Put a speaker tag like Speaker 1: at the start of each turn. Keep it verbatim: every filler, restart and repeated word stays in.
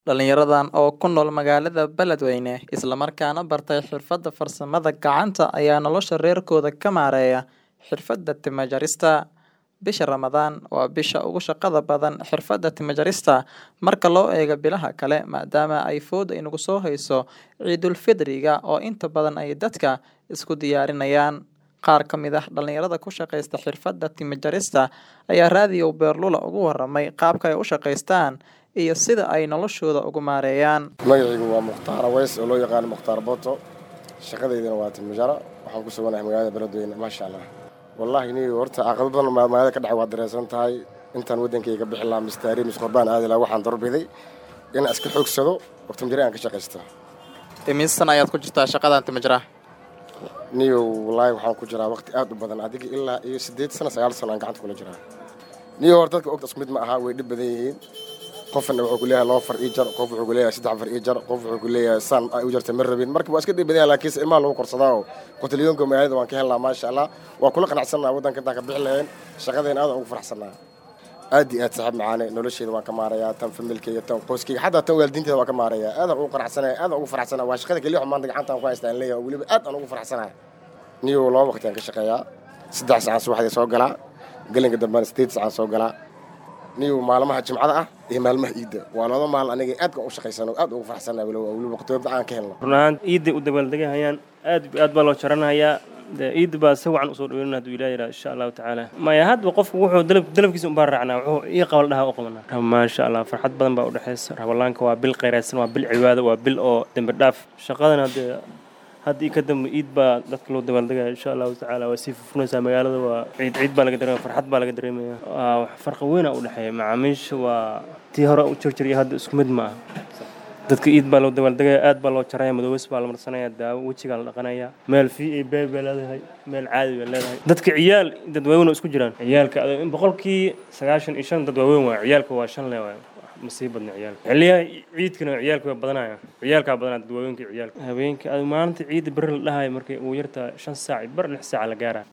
Speaker 1: Dhalinyaradan oo ku nool magaalada Beledweyne isla markaana bartay xirfadda farsamada gacanta ayaa nolosha reerkooda ka maareeya xirfadda timo jarista. Bisha Ramadaan waa bisha ugu shaqada badan xirfadda timo jarista marka loo eego bilaha kale maadaama ay fooda inagu soo hayso Ciidul Fidriga oo inta badan ay dadka isku diyaarinayaan. Qaar ka mid ah dhalinyarada ku shaqeysta xirfadda timo jarista ayaa raadiyo Beerlula ugu waramay qaabka ay u shaqeystaan iyo sida ay noloshooda ugu maareeyaan.
Speaker 2: magacaygu waa Mukhtaar Aweys oo loo yaqaan Mukhtaar Boto. Shaqadeydana waa timo jara. Waxaan ku suganahay magaalada Beledweyne maasha Allah. Wallahi ni horta caqabad badan magaalada ka dhacay waa dareesan tahay intaan wadankayga bixi lahaa mistaari mis qurbaan aadi lahaa waxaan darbiday in iska xoogsado oo timo jara aan ka shaqeysto.
Speaker 1: Imisan ayaad ku jirtaa shaqadan timo jara?
Speaker 2: niyo wallahi waxaan ku jiraa waqti aad u badan adiga ilaa iyo sideed sano sagaal sano aan gacanta kula jiraa. niyo horta dadka ogta isku mid ma aha way dhib badan yihiin. qofna wuxuu ku leeyahay laba far ii jar, qof wuxuu ku leeyahay saddex far ii jar, qof wuxuu ku leeyahay san ay u jartay mar rabin. Marka waa iska dhib badan laakiin ilmaha lagu korsadaa oo qotaliyonka magaalada waan ka helnaa maasha Allah. Waa kula qanacsanahay wadanka inta ka bixi lahayn shaqadeena aad ugu faraxsanahay. aad iyo aad saaxiib macaane nolosheeda waan ka maareeyaa tan familkeyga tan qoyskeyga xataa tan waalidiinteeda waan ka maareeyaa aad ugu qanacsanahay aad ugu faraxsanahay waa shaqada kaliya maanta gacanta aan ku haystaan leeyahay waliba aad aan ugu faraxsanahay. niyo laba waqti aan ka shaqeeyaa saddex saac subaxdii soo galaa galinka dambana sideed saac soo galaa. niyo maalmaha jimcada ah iyo maalmaha ciida waa laba maal aniga aad ka u shaqeysano aad ugu faraxsanahay waliba waqtiyada aan ka helno.
Speaker 3: runaan ciida u dabaaldegayaan aad aad baa loo jaranayaa ciid baa si wacan u soo dhaweynaa haduu Ilaahay yiraahdo insha Allah ta'ala. ma ya hadba qofku wuxuu dalab dalabkiisa u baaracnaa wuxuu ii qabal dhaha u qabanaa. ma sha Allah farxad badan baa u dhaxaysa. Ramadaanka waa bil qeyraysan waa bil cibaado waa bil oo dambi dhaaf shaqadana haddii ka dambe ciid baa dadka loo dabaaldegaya insha Allah ta'ala waa sii fufnaysaa magaalada waa ciid ciid baa laga dareemaya farxad baa laga dareemaya. wax farqi weyn u dhaxeeya macaamiisha waa tii hore u jirjiray hadda isku mid ma aha. dadka ciid baa loo dabaaldegaya aad baa loo jaraya madows baa la marsanaya daawo wajiga la dhaqanaya meel fi ay beeb leedahay meel caadi ah leedahay. dadka ciyaal dad waaweyn oo isku jiraan ciyaalka in boqolkii sagaashan iyo shan dad waaweyn waa ciyaalka waa shan leeyahay masiibadna ciyaal xilliyaha ciidkana ciyaalka way badanayaan ciyaalka badanaa dad waaweynka ciyaalka habeenkii maalinta ciid bar la dhahay markay ugu yartaa shan saac bar lix saac la gaaraa.